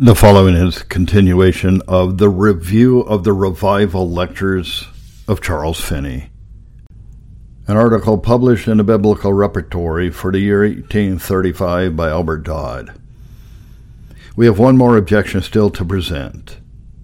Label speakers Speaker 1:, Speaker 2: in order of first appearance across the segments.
Speaker 1: The following is a continuation of the review of the Revival Lectures of Charles Finney, an article published in the Biblical Repertory for the year 1835 by Albert Dodd. We have one more objection still to present,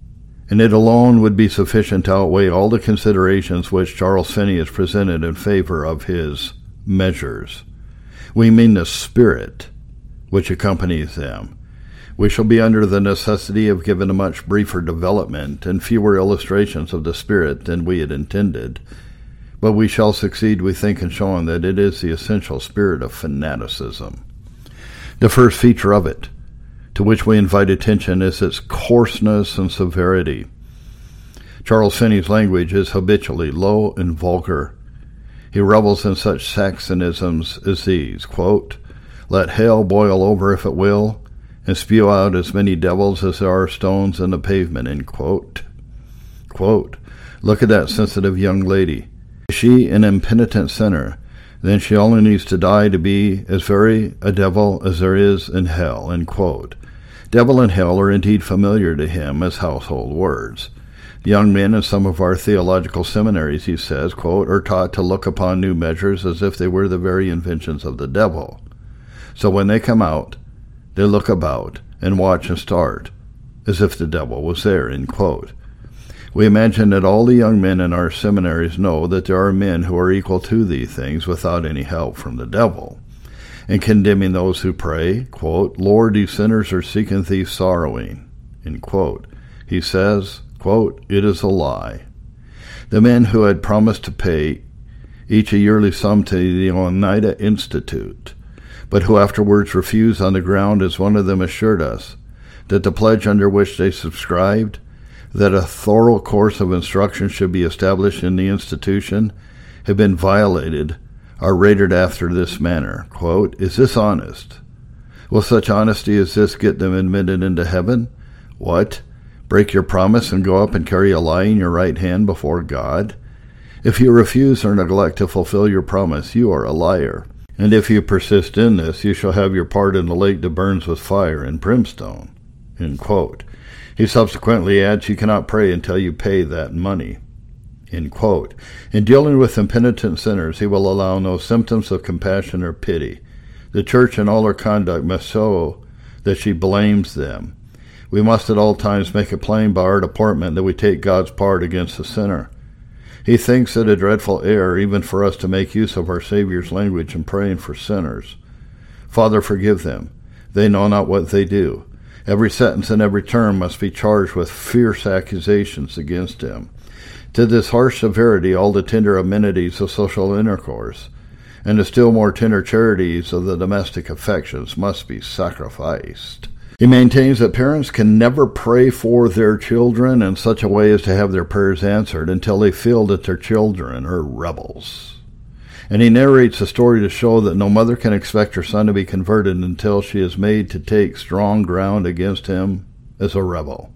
Speaker 1: and it alone would be sufficient to outweigh all the considerations which Charles Finney has presented in favor of his measures. We mean the spirit which accompanies them. We shall be under the necessity of giving a much briefer development and fewer illustrations of the Spirit than we had intended, but we shall succeed, we think, in showing that it is the essential spirit of fanaticism. The first feature of it, to which we invite attention, is its coarseness and severity. Charles Finney's language is habitually low and vulgar. He revels in such Saxonisms as these, quote, "Let hell boil over if it will, and spew out as many devils as there are stones in the pavement," end quote. Quote, "Look at that sensitive young lady. Is she an impenitent sinner? Then she only needs to die to be as very a devil as there is in hell," end quote. Devil and hell are indeed familiar to him as household words. The young men in some of our theological seminaries, he says, quote, "are taught to look upon new measures as if they were the very inventions of the devil. So when they come out, they look about and watch and start, as if the devil was there," end quote. We imagine that all the young men in our seminaries know that there are men who are equal to these things without any help from the devil, and condemning those who pray, quote, "Lord, these sinners are seeking thee sorrowing," end quote. He says, quote, "It is a lie." The men who had promised to pay each a yearly sum to the Oneida Institute, but who afterwards refused on the ground, as one of them assured us, that the pledge under which they subscribed, that a thorough course of instruction should be established in the institution, had been violated, are rated after this manner, quote, "Is this honest? Will such honesty as this get them admitted into heaven? What? Break your promise and go up and carry a lie in your right hand before God? If you refuse or neglect to fulfill your promise, you are a liar. And if you persist in this, you shall have your part in the lake that burns with fire and brimstone," end quote. He subsequently adds, "You cannot pray until you pay that money," end quote. In dealing with impenitent sinners, he will allow no symptoms of compassion or pity. The church in all her conduct must show that she blames them. We must at all times make it plain by our deportment that we take God's part against the sinner. He thinks it a dreadful error even for us to make use of our Savior's language in praying for sinners. "Father, forgive them. They know not what they do." Every sentence and every term must be charged with fierce accusations against him. To this harsh severity, all the tender amenities of social intercourse, and the still more tender charities of the domestic affections must be sacrificed. He maintains that parents can never pray for their children in such a way as to have their prayers answered until they feel that their children are rebels. And he narrates a story to show that no mother can expect her son to be converted until she is made to take strong ground against him as a rebel.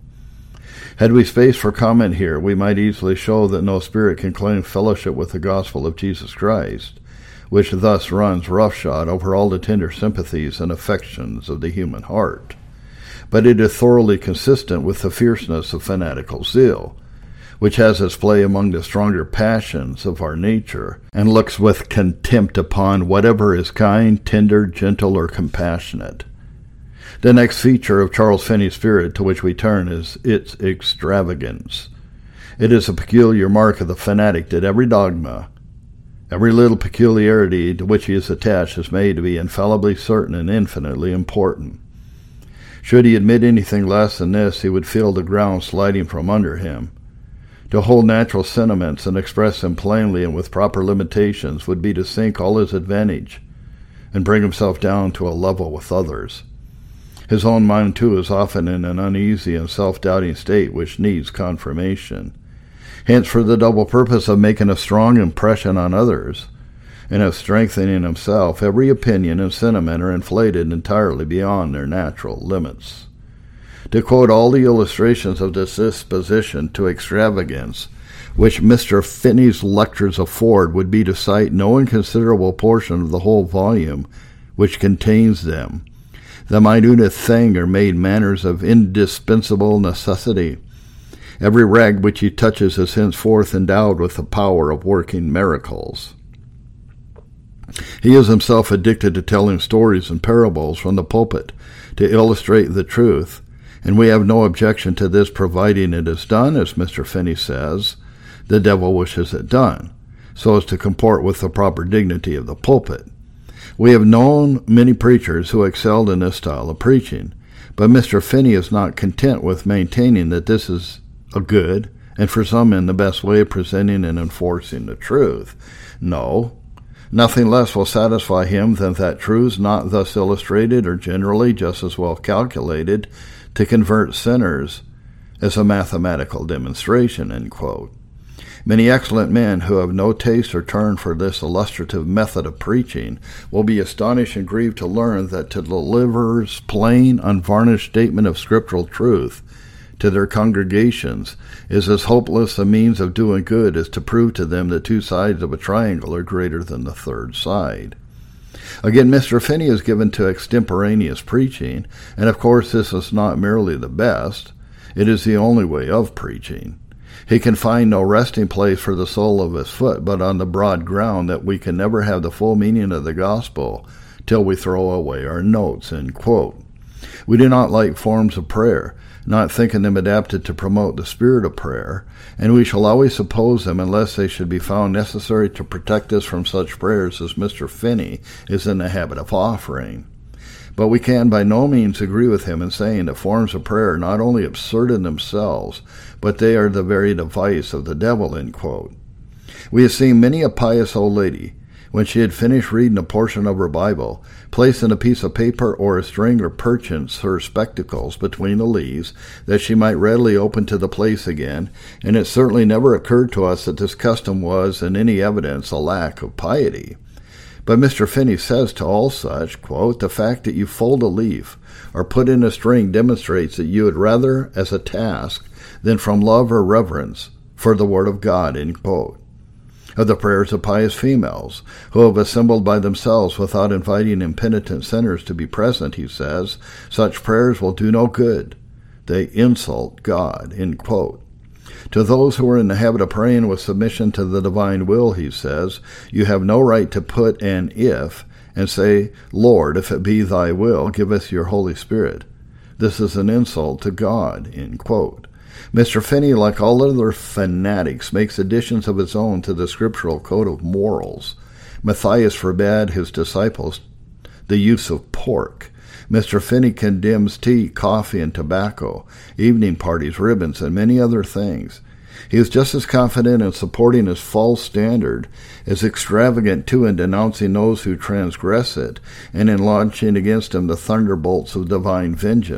Speaker 1: Had we space for comment here, we might easily show that no spirit can claim fellowship with the gospel of Jesus Christ, which thus runs roughshod over all the tender sympathies and affections of the human heart. But it is thoroughly consistent with the fierceness of fanatical zeal, which has its play among the stronger passions of our nature, and looks with contempt upon whatever is kind, tender, gentle, or compassionate. The next feature of Charles Finney's spirit to which we turn is its extravagance. It is a peculiar mark of the fanatic that every dogma, every little peculiarity to which he is attached, is made to be infallibly certain and infinitely important. Should he admit anything less than this, he would feel the ground sliding from under him. To hold natural sentiments and express them plainly and with proper limitations would be to sink all his advantage and bring himself down to a level with others. His own mind, too, is often in an uneasy and self-doubting state which needs confirmation. Hence, for the double purpose of making a strong impression on others and of strengthening himself, every opinion and sentiment are inflated entirely beyond their natural limits. To quote all the illustrations of this disposition to extravagance which Mr. Finney's lectures afford would be to cite no inconsiderable portion of the whole volume which contains them. The minutest thing are made matters of indispensable necessity. Every rag which he touches is henceforth endowed with the power of working miracles. He is himself addicted to telling stories and parables from the pulpit to illustrate the truth, and we have no objection to this providing it is done, as Mr. Finney says, the devil wishes it done, so as to comport with the proper dignity of the pulpit. We have known many preachers who excelled in this style of preaching, but Mr. Finney is not content with maintaining that this is a good, and for some men the best way of presenting and enforcing the truth. No, nothing less will satisfy him than that truths not thus illustrated are generally just as well calculated to convert sinners as a mathematical demonstration, end quote. Many excellent men who have no taste or turn for this illustrative method of preaching will be astonished and grieved to learn that to deliver plain, unvarnished statement of scriptural truth to their congregations is as hopeless a means of doing good as to prove to them that two sides of a triangle are greater than the third side. Again, Mr. Finney is given to extemporaneous preaching, and of course this is not merely the best, it is the only way of preaching. He can find no resting place for the sole of his foot but on the broad ground that we can never have the full meaning of the gospel till we throw away our notes, end quote. We do not like forms of prayer, not thinking them adapted to promote the spirit of prayer, and we shall always oppose them unless they should be found necessary to protect us from such prayers as Mr. Finney is in the habit of offering. But we can by no means agree with him in saying that forms of prayer are not only absurd in themselves, but they are the very device of the devil, end quote. We have seen many a pious old lady, when she had finished reading a portion of her Bible, place in a piece of paper or a string or perchance her spectacles between the leaves, that she might readily open to the place again, and it certainly never occurred to us that this custom was, in any evidence, a lack of piety. But Mr. Finney says to all such, quote, the fact that you fold a leaf or put in a string demonstrates that you would rather as a task than from love or reverence for the word of God, end quote. Of the prayers of pious females, who have assembled by themselves without inviting impenitent sinners to be present, he says, such prayers will do no good. They insult God, end quote. To those who are in the habit of praying with submission to the divine will, he says, you have no right to put an if and say, Lord, if it be thy will, give us your Holy Spirit. This is an insult to God, end quote. Mr. Finney, like all other fanatics, makes additions of his own to the scriptural code of morals. Matthias forbade his disciples the use of pork. Mr. Finney condemns tea, coffee, and tobacco, evening parties, ribbons, and many other things. He is just as confident in supporting his false standard as extravagant too in denouncing those who transgress it, and in launching against him the thunderbolts of divine vengeance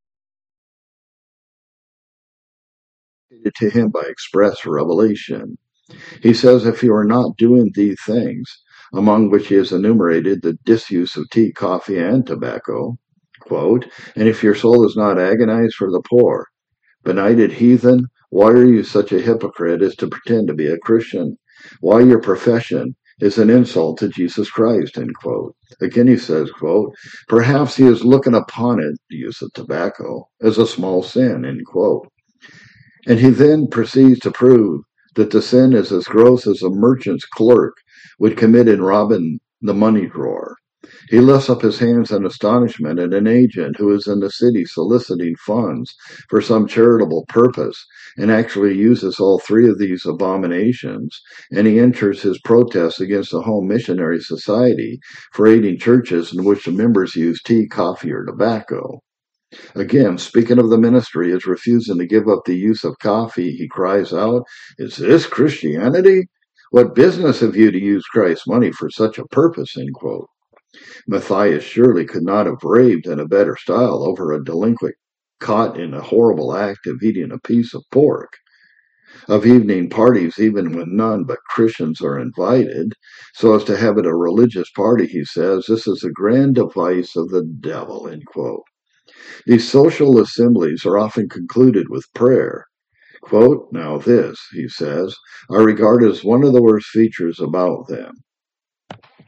Speaker 1: to him by express revelation. He says if you are not doing these things, among which he has enumerated the disuse of tea, coffee, and tobacco, quote, and if your soul is not agonized for the poor, benighted heathen, why are you such a hypocrite as to pretend to be a Christian? Why your profession is an insult to Jesus Christ, end quote. Again he says, quote, perhaps he is looking upon it, the use of tobacco, as a small sin, end quote. And he then proceeds to prove that the sin is as gross as a merchant's clerk would commit in robbing the money drawer. He lifts up his hands in astonishment at an agent who is in the city soliciting funds for some charitable purpose and actually uses all three of these abominations, and he enters his protest against the Home Missionary Society for aiding churches in which the members use tea, coffee, or tobacco. Again, speaking of the ministry as refusing to give up the use of coffee, he cries out, is this Christianity? What business have you to use Christ's money for such a purpose, end quote. Matthias surely could not have raved in a better style over a delinquent caught in a horrible act of eating a piece of pork. Of evening parties, even when none but Christians are invited, so as to have it a religious party, he says, this is a grand device of the devil, end quote. These social assemblies are often concluded with prayer. Quote, now this, he says, I regard as one of the worst features about them.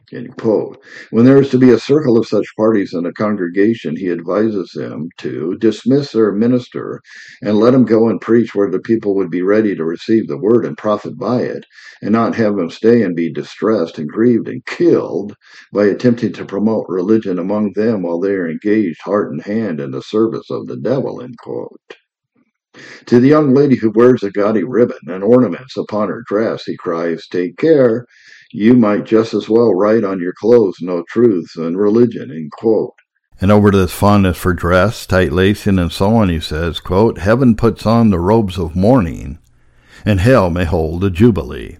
Speaker 1: End quote. When there is to be a circle of such parties in a congregation, he advises them to dismiss their minister and let him go and preach where the people would be ready to receive the word and profit by it, and not have them stay and be distressed and grieved and killed by attempting to promote religion among them while they are engaged heart and hand in the service of the devil. End quote. To the young lady who wears a gaudy ribbon and ornaments upon her dress, he cries, "Take care. You might just as well write on your clothes no truths and religion." End quote. And over to this fondness for dress, tight lacing, and so on, he says, quote, "Heaven puts on the robes of mourning, and hell may hold a jubilee."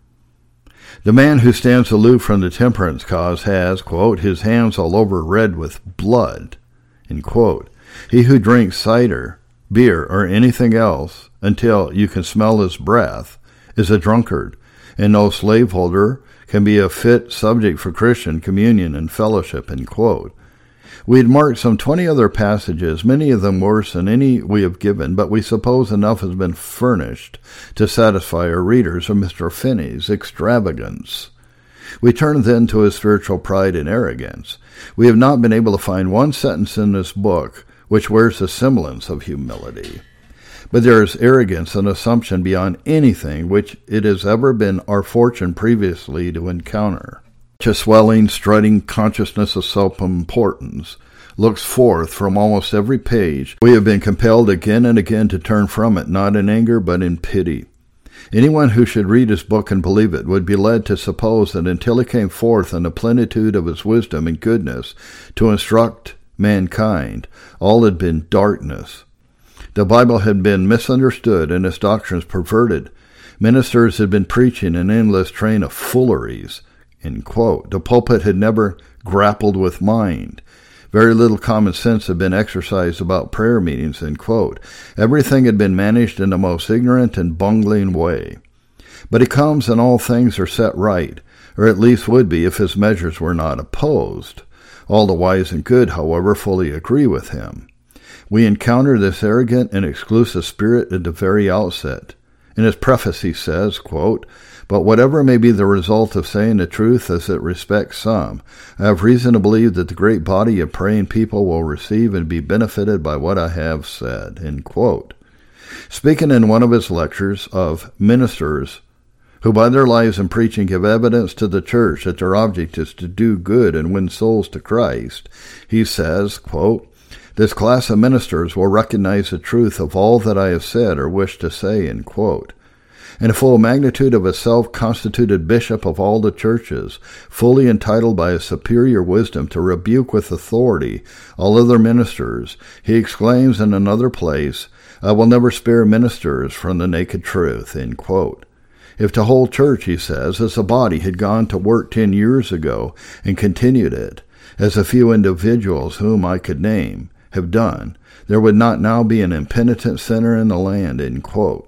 Speaker 1: The man who stands aloof from the temperance cause has, quote, "his hands all over red with blood." End quote. He who drinks cider, beer, or anything else until you can smell his breath is a drunkard, and no slaveholder can be a fit subject for Christian communion and fellowship. End quote. We had marked some 20 other passages, many of them worse than any we have given, but we suppose enough has been furnished to satisfy our readers of Mr. Finney's extravagance. We turn then to his spiritual pride and arrogance. We have not been able to find one sentence in this book which wears the semblance of humility. But there is arrogance and assumption beyond anything which it has ever been our fortune previously to encounter. Such a swelling, strutting consciousness of self-importance looks forth from almost every page. We have been compelled again and again to turn from it, not in anger, but in pity. Anyone who should read his book and believe it would be led to suppose that until he came forth in the plenitude of his wisdom and goodness to instruct mankind, all had been darkness. The Bible had been misunderstood and its doctrines perverted. Ministers had been preaching an endless train of fooleries. End quote. The pulpit had never grappled with mind. Very little common sense had been exercised about prayer meetings. End quote. Everything had been managed in the most ignorant and bungling way. But he comes and all things are set right, or at least would be if his measures were not opposed. All the wise and good, however, fully agree with him. We encounter this arrogant and exclusive spirit at the very outset. In his preface he says, quote, "But whatever may be the result of saying the truth as it respects some, I have reason to believe that the great body of praying people will receive and be benefited by what I have said." End quote. Speaking in one of his lectures of ministers who by their lives and preaching give evidence to the church that their object is to do good and win souls to Christ, he says, quote, "This class of ministers will recognize the truth of all that I have said or wish to say," end quote. In the full magnitude of a self-constituted bishop of all the churches, fully entitled by his superior wisdom to rebuke with authority all other ministers, he exclaims in another place, "I will never spare ministers from the naked truth," end quote. If the whole church, he says, as a body had gone to work 10 years ago and continued it, as a few individuals whom I could name have done, there would not now be an impenitent sinner in the land, end quote.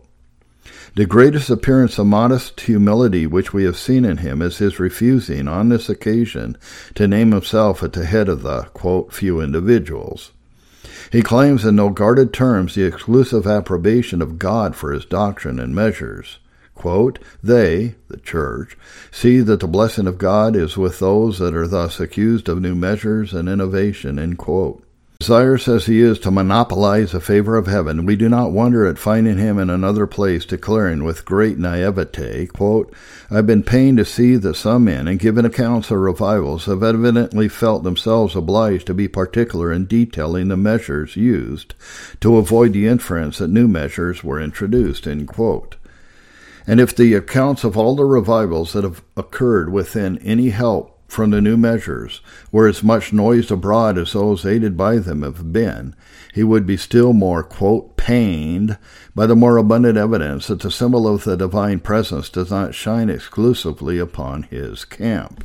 Speaker 1: The greatest appearance of modest humility which we have seen in him is his refusing, on this occasion, to name himself at the head of the, quote, few individuals. He claims in no guarded terms the exclusive approbation of God for his doctrine and measures. Quote, "They," the church, "see that the blessing of God is with those that are thus accused of new measures and innovation," end quote. Desirous as he is to monopolize the favor of heaven, we do not wonder at finding him in another place declaring with great naivete, quote, "I've been pained to see that some men, in giving accounts of revivals, have evidently felt themselves obliged to be particular in detailing the measures used to avoid the inference that new measures were introduced," end quote. And if the accounts of all the revivals that have occurred within any help from the new measures were as much noised abroad as those aided by them have been, he would be still more, quote, "pained by the more abundant evidence that the symbol of the divine presence does not shine exclusively upon his camp."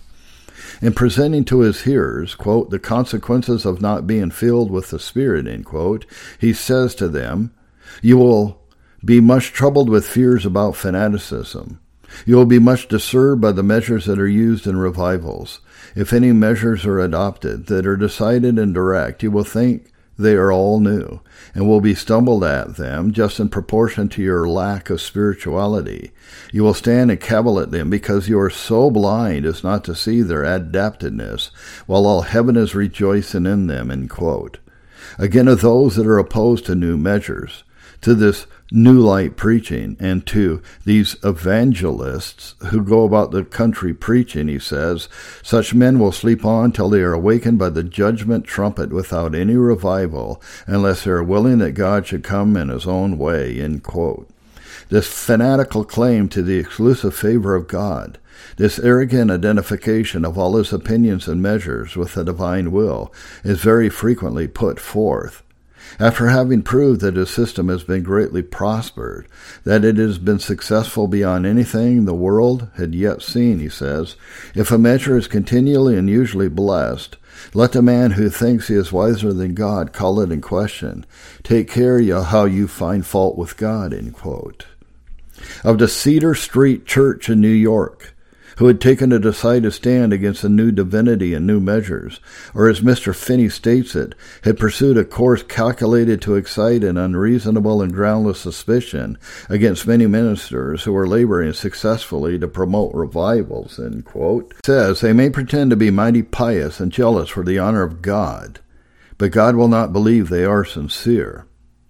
Speaker 1: In presenting to his hearers, quote, the consequences of not being filled with the Spirit, end quote, he says to them, "You will be much troubled with fears about fanaticism. You will be much disturbed by the measures that are used in revivals. If any measures are adopted that are decided and direct, you will think they are all new, and will be stumbled at them just in proportion to your lack of spirituality. You will stand and cavil at them because you are so blind as not to see their adaptedness, while all heaven is rejoicing in them, end quote. Again, of those that are opposed to new measures, to this new light preaching, and to these evangelists who go about the country preaching, he says, such men will sleep on till they are awakened by the judgment trumpet without any revival, unless they are willing that God should come in his own way, end quote. This fanatical claim to the exclusive favor of God, this arrogant identification of all his opinions and measures with the divine will, is very frequently put forth. After having proved that his system has been greatly prospered, that it has been successful beyond anything the world had yet seen, he says, if a measure is continually and usually blessed, let the man who thinks he is wiser than God call it in question. Take care how you find fault with God, end quote. Of the Cedar Street Church in New York, who had taken a decided stand against the new divinity and new measures, or as Mr. Finney states it, had pursued a course calculated to excite an unreasonable and groundless suspicion against many ministers who were laboring successfully to promote revivals, end quote. It says, they may pretend to be mighty pious and jealous for the honor of God, but God will not believe they are sincere.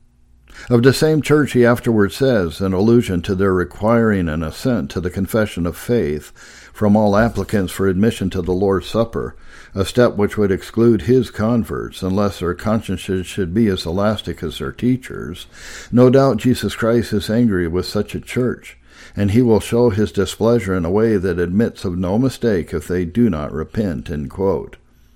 Speaker 1: Of the same church he afterward says, in allusion to their requiring an assent to the confession of faith from all applicants for admission to the Lord's Supper, a step which would exclude his converts unless their consciences should be as elastic as their teachers, no doubt Jesus Christ is angry with such a church, and he will show his displeasure in a way that admits of no mistake if they do not repent, end quote.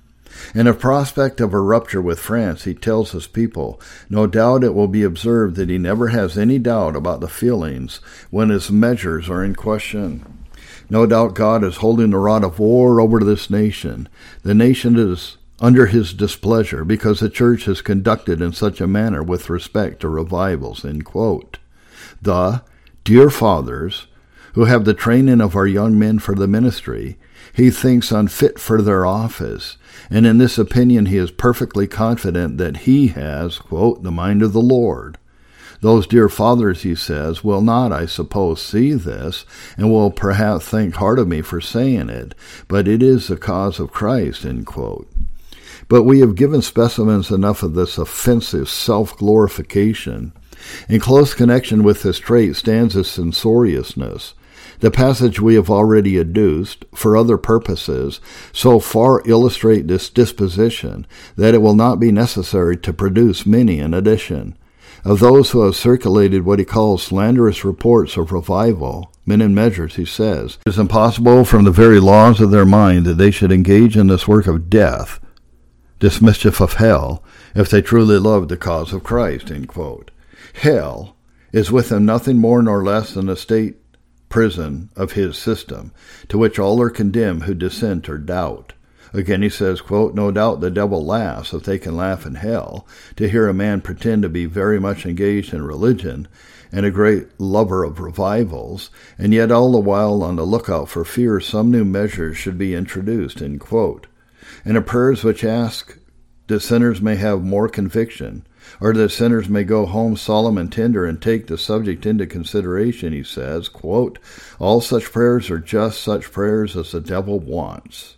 Speaker 1: In a prospect of a rupture with France, he tells his people, no doubt it will be observed that he never has any doubt about the feelings when his measures are in question. No doubt God is holding the rod of war over this nation. The nation is under his displeasure because the church is conducted in such a manner with respect to revivals, end quote. The dear fathers, who have the training of our young men for the ministry, he thinks unfit for their office, and in this opinion he is perfectly confident that he has, quote, the mind of the Lord. Those dear fathers, he says, will not, I suppose, see this, and will perhaps think hard of me for saying it, but it is the cause of Christ, end quote. But we have given specimens enough of this offensive self-glorification. In close connection with this trait stands his censoriousness. The passage we have already adduced, for other purposes, so far illustrate this disposition that it will not be necessary to produce many in addition. Of those who have circulated what he calls slanderous reports of revival, men and measures, he says, it is impossible from the very laws of their mind that they should engage in this work of death, this mischief of hell, if they truly loved the cause of Christ, end quote. Hell is with them nothing more nor less than a state prison of his system, to which all are condemned who dissent or doubt. Again he says, quote, no doubt the devil laughs, if they can laugh in hell, to hear a man pretend to be very much engaged in religion and a great lover of revivals, and yet all the while on the lookout for fear some new measures should be introduced, end quote. And the prayers which ask that sinners may have more conviction, or that sinners may go home solemn and tender and take the subject into consideration, he says, quote, all such prayers are just such prayers as the devil wants.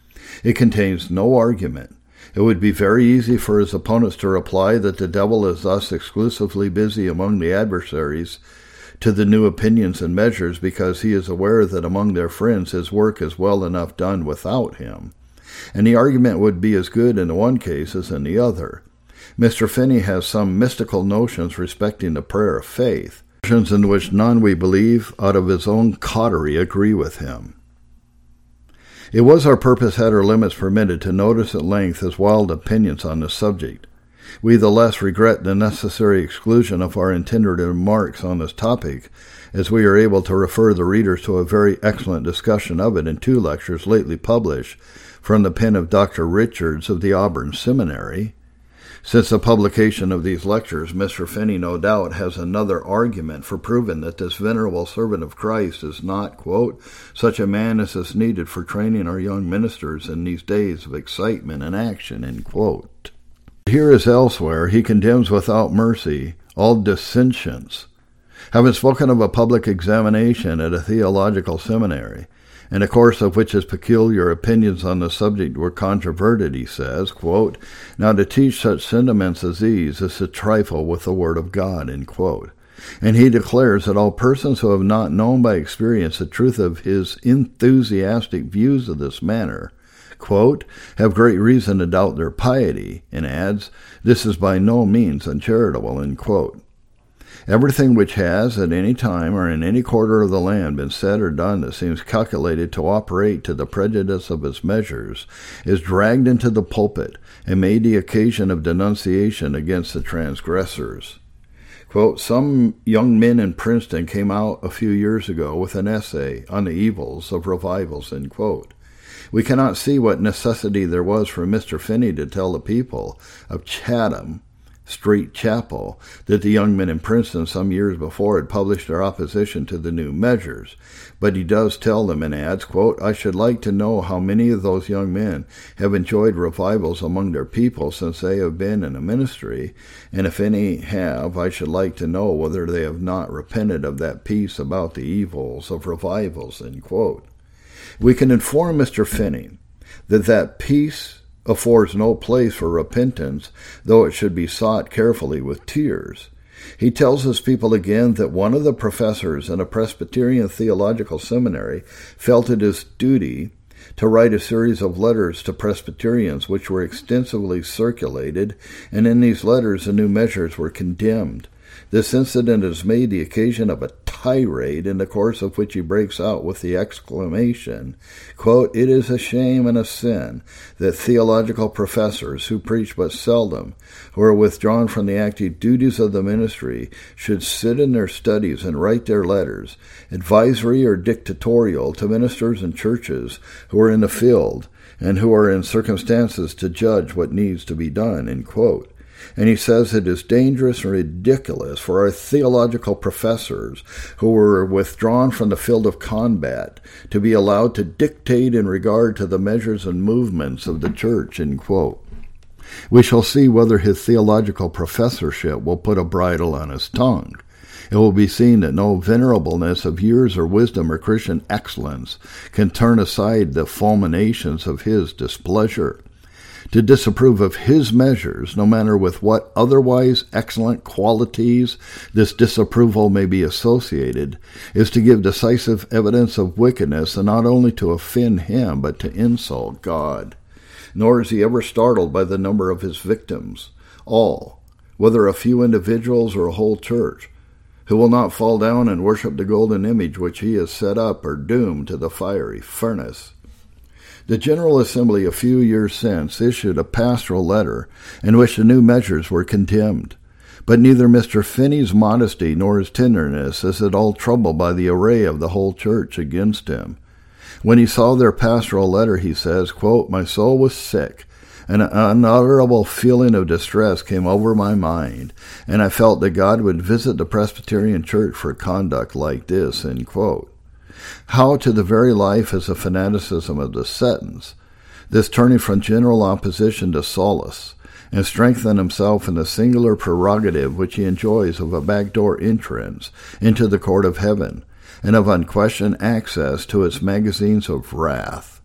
Speaker 1: It contains no argument. It would be very easy for his opponents to reply that the devil is thus exclusively busy among the adversaries to the new opinions and measures because he is aware that among their friends his work is well enough done without him. And the argument would be as good in the one case as in the other. Mr. Finney has some mystical notions respecting the prayer of faith, notions in which none, we believe, out of his own coterie agree with him. It was our purpose, had our limits permitted, to notice at length his wild opinions on the subject. We the less regret the necessary exclusion of our intended remarks on this topic, as we are able to refer the readers to a very excellent discussion of it in 2 lectures lately published from the pen of Dr. Richards of the Auburn Seminary. Since the publication of these lectures, Mr. Finney no doubt has another argument for proving that this venerable servant of Christ is not, quote, such a man as is needed for training our young ministers in these days of excitement and action, end quote. here as elsewhere, he condemns without mercy all dissentients. Having spoken of a public examination at a theological seminary, in the course of which his peculiar opinions on the subject were controverted, he says, quote, "Now to teach such sentiments as these is to trifle with the word of God," end quote. And he declares that all persons who have not known by experience the truth of his enthusiastic views of this matter, quote, "have great reason to doubt their piety," and adds, "this is by no means uncharitable," end quote. Everything which has, at any time or in any quarter of the land, been said or done that seems calculated to operate to the prejudice of his measures is dragged into the pulpit and made the occasion of denunciation against the transgressors. Quote, "Some young men in Princeton came out a few years ago with an essay on the evils of revivals," end quote. We cannot see what necessity there was for Mr. Finney to tell the people of Chatham Street Chapel that the young men in Princeton some years before had published their opposition to the new measures. But he does tell them and adds, quote, "I should like to know how many of those young men have enjoyed revivals among their people since they have been in the ministry, and if any have, I should like to know whether they have not repented of that piece about the evils of revivals," end quote. We can inform Mr. Finney that piece affords no place for repentance, though it should be sought carefully with tears. He tells his people again that one of the professors in a Presbyterian theological seminary felt it his duty to write a series of letters to Presbyterians which were extensively circulated, and in these letters the new measures were condemned. This incident is made the occasion of a tirade, in the course of which he breaks out with the exclamation, quote, "It is a shame and a sin that theological professors who preach but seldom, who are withdrawn from the active duties of the ministry, should sit in their studies and write their letters, advisory or dictatorial, to ministers and churches who are in the field and who are in circumstances to judge what needs to be done," end quote. And he says it is dangerous and ridiculous for our theological professors who were withdrawn from the field of combat to be allowed to dictate in regard to the measures and movements of the church, end quote. We shall see whether his theological professorship will put a bridle on his tongue. It will be seen that no venerableness of years or wisdom or Christian excellence can turn aside the fulminations of his displeasure. To disapprove of his measures, no matter with what otherwise excellent qualities this disapproval may be associated, is to give decisive evidence of wickedness, and not only to offend him, but to insult God. Nor is he ever startled by the number of his victims, all, whether a few individuals or a whole church, who will not fall down and worship the golden image which he has set up, are doomed to the fiery furnace. The General Assembly a few years since issued a pastoral letter in which the new measures were condemned, but neither Mr. Finney's modesty nor his tenderness is at all troubled by the array of the whole church against him. When he saw their pastoral letter, he says, quote, "My soul was sick, and an unutterable feeling of distress came over my mind, and I felt that God would visit the Presbyterian Church for conduct like this," end quote. How to the very life is the fanaticism of the Setons, this turning from general opposition to solace, and strengthen himself in the singular prerogative which he enjoys of a backdoor entrance into the court of heaven, and of unquestioned access to its magazines of wrath.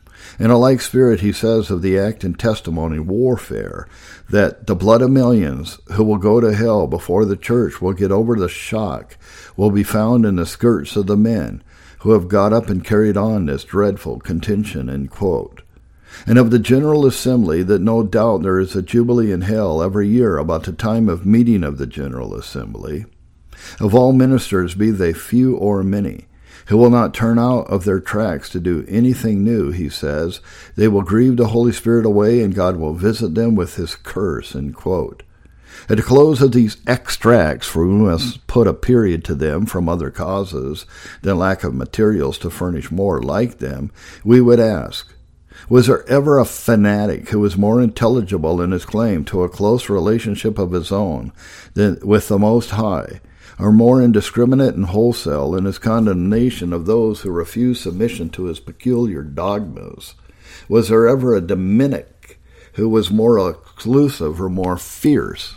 Speaker 1: In a like spirit he says of the act and testimony warfare, that the blood of millions who will go to hell before the church will get over the shock will be found in the skirts of the men who have got up and carried on this dreadful contention, end quote. And of the General Assembly, that no doubt there is a jubilee in hell every year about the time of meeting of the General Assembly. Of all ministers, be they few or many, who will not turn out of their tracks to do anything new, he says, they will grieve the Holy Spirit away, and God will visit them with his curse, end quote. At the close of these extracts, for we must put a period to them from other causes than lack of materials to furnish more like them, we would ask, was there ever a fanatic who was more intelligible in his claim to a close relationship of his own than with the Most High, or more indiscriminate and wholesale in his condemnation of those who refuse submission to his peculiar dogmas? Was there ever a Dominic who was more exclusive or more fierce.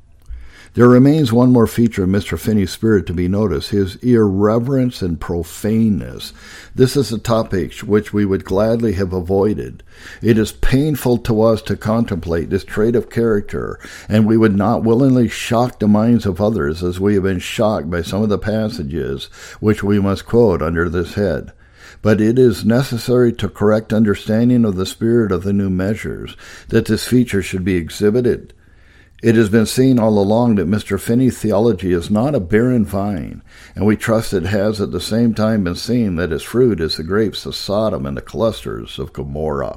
Speaker 1: There remains one more feature of Mr. Finney's spirit to be noticed, his irreverence and profaneness. This is a topic which we would gladly have avoided. It is painful to us to contemplate this trait of character, and we would not willingly shock the minds of others as we have been shocked by some of the passages which we must quote under this head. But it is necessary to correct understanding of the spirit of the new measures that this feature should be exhibited. It has been seen all along that Mr. Finney's theology is not a barren vine, and we trust it has at the same time been seen that its fruit is the grapes of Sodom and the clusters of Gomorrah.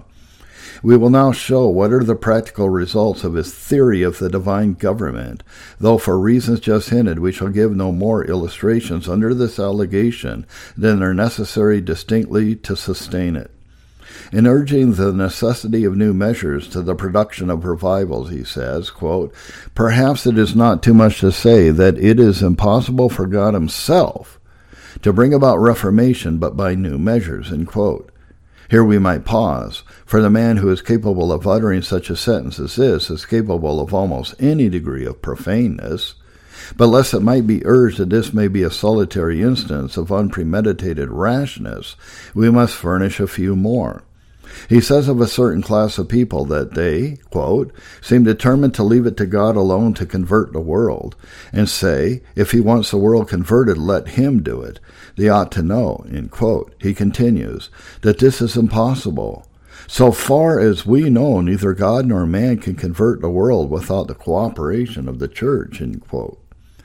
Speaker 1: We will now show what are the practical results of his theory of the divine government, though for reasons just hinted we shall give no more illustrations under this allegation than are necessary distinctly to sustain it. In urging the necessity of new measures to the production of revivals, he says, quote, "Perhaps it is not too much to say that it is impossible for God himself to bring about reformation but by new measures," end quote. Here we might pause, for the man who is capable of uttering such a sentence as this is capable of almost any degree of profaneness. But lest it might be urged that this may be a solitary instance of unpremeditated rashness, we must furnish a few more. He says of a certain class of people that they, quote, "seem determined to leave it to God alone to convert the world, and say, if he wants the world converted, let him do it. They ought to know," end quote. He continues, that this is impossible. So far as we know, neither God nor man can convert the world without the cooperation of the church, end quote.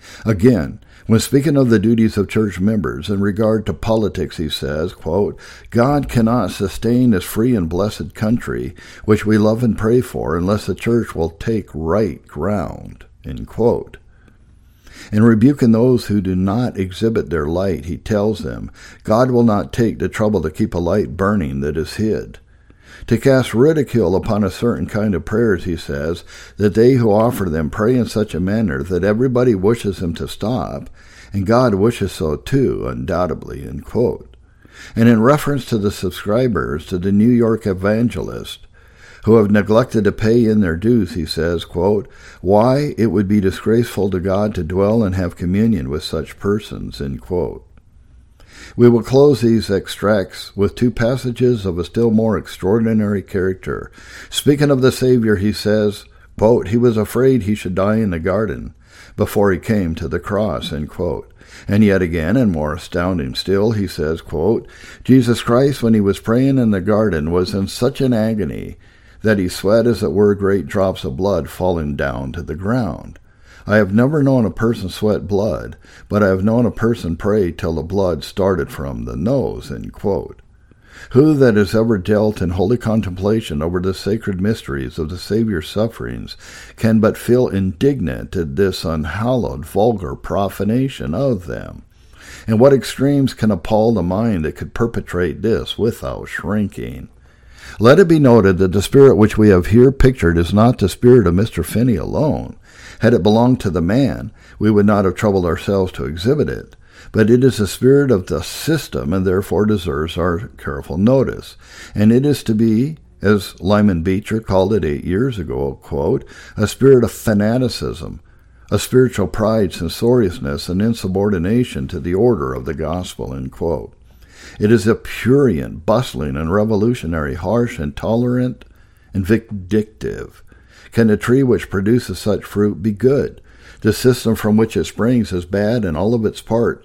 Speaker 1: Again, when speaking of the duties of church members in regard to politics, he says, quote, "God cannot sustain this free and blessed country, which we love and pray for, unless the church will take right ground," end quote. In rebuking those who do not exhibit their light, he tells them, God will not take the trouble to keep a light burning that is hid. To cast ridicule upon a certain kind of prayers, he says, that they who offer them pray in such a manner that everybody wishes them to stop, and God wishes so too, undoubtedly, end quote. And in reference to the subscribers to the New York Evangelist, who have neglected to pay in their dues, he says, quote, "Why, it would be disgraceful to God to dwell and have communion with such persons," end quote. We will close these extracts with two passages of a still more extraordinary character. Speaking of the Savior, he says, quote, "He was afraid he should die in the garden before he came to the cross," end quote. And yet again, and more astounding still, he says, quote, "Jesus Christ, when he was praying in the garden, was in such an agony that he sweat as it were great drops of blood falling down to the ground. I have never known a person sweat blood, but I have known a person pray till the blood started from the nose," end quote. Who that has ever dealt in holy contemplation over the sacred mysteries of the Savior's sufferings can but feel indignant at this unhallowed, vulgar profanation of them? And what extremes can appall the mind that could perpetrate this without shrinking? Let it be noted that the spirit which we have here pictured is not the spirit of Mr. Finney alone. Had it belonged to the man, we would not have troubled ourselves to exhibit it. But it is the spirit of the system, and therefore deserves our careful notice. And it is to be, as Lyman Beecher called it 8 years ago, quote, "a spirit of fanaticism, a spiritual pride, censoriousness, and insubordination to the order of the gospel," end quote. It is a prurient, bustling, and revolutionary, harsh, intolerant, and vindictive. Can a tree which produces such fruit be good? The system from which it springs is bad in all of its parts,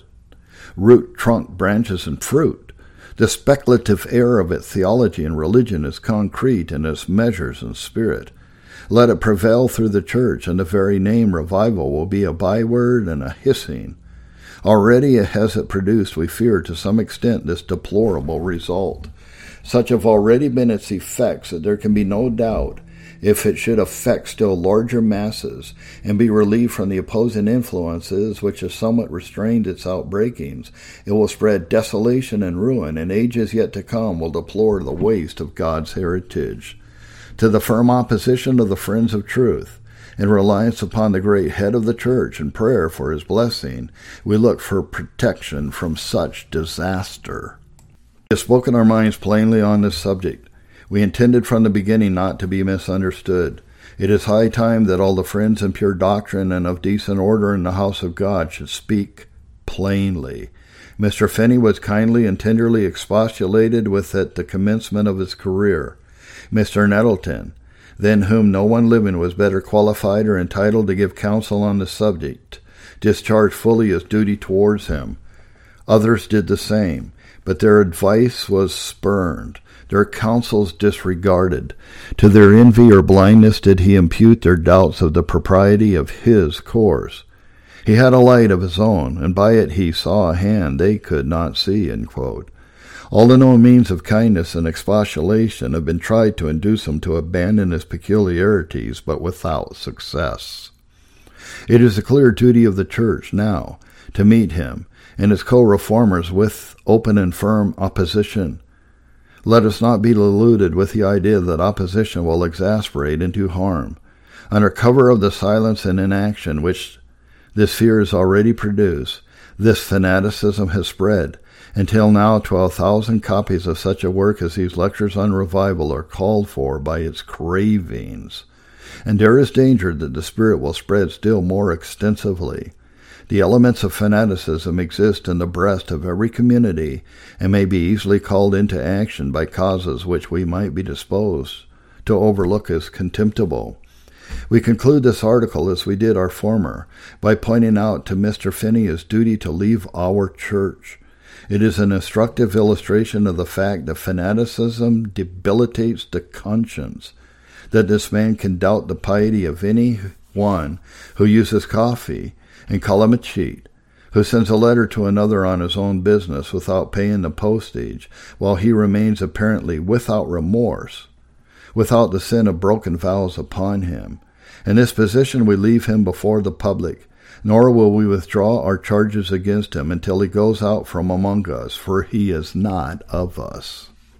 Speaker 1: root, trunk, branches, and fruit. The speculative air of its theology and religion is concrete in its measures and spirit. Let it prevail through the church, and the very name revival will be a byword and a hissing. Already has it produced, we fear, to some extent this deplorable result. Such have already been its effects that there can be no doubt, if it should affect still larger masses and be relieved from the opposing influences which have somewhat restrained its outbreakings, it will spread desolation and ruin, and ages yet to come will deplore the waste of God's heritage. To the firm opposition of the friends of truth, in reliance upon the great head of the church and prayer for his blessing, we look for protection from such disaster. We have spoken our minds plainly on this subject. We intended from the beginning not to be misunderstood. It is high time that all the friends in pure doctrine and of decent order in the house of God should speak plainly. Mr. Finney was kindly and tenderly expostulated with at the commencement of his career. Mr. Nettleton, than whom no one living was better qualified or entitled to give counsel on the subject, discharged fully his duty towards him. Others did the same, but their advice was spurned, their counsels disregarded. To their envy or blindness did he impute their doubts of the propriety of his course. He had a light of his own, and by it he saw a hand they could not see, end quote. All the known means of kindness and expostulation have been tried to induce him to abandon his peculiarities, but without success. It is the clear duty of the Church now to meet him and his co-reformers with open and firm opposition. Let us not be deluded with the idea that opposition will exasperate and do harm. Under cover of the silence and inaction which this fear has already produced, this fanaticism has spread, until now 12,000 copies of such a work as these lectures on revival are called for by its cravings. And there is danger that the Spirit will spread still more extensively. The elements of fanaticism exist in the breast of every community and may be easily called into action by causes which we might be disposed to overlook as contemptible. We conclude this article, as we did our former, by pointing out to Mr. Finney his duty to leave our church. It is an instructive illustration of the fact that fanaticism debilitates the conscience, that this man can doubt the piety of any one who uses coffee and call him a cheat, who sends a letter to another on his own business without paying the postage, while he remains apparently without remorse, without the sin of broken vows upon him. In this position we leave him before the public, nor will we withdraw our charges against him until he goes out from among us, for he is not of us.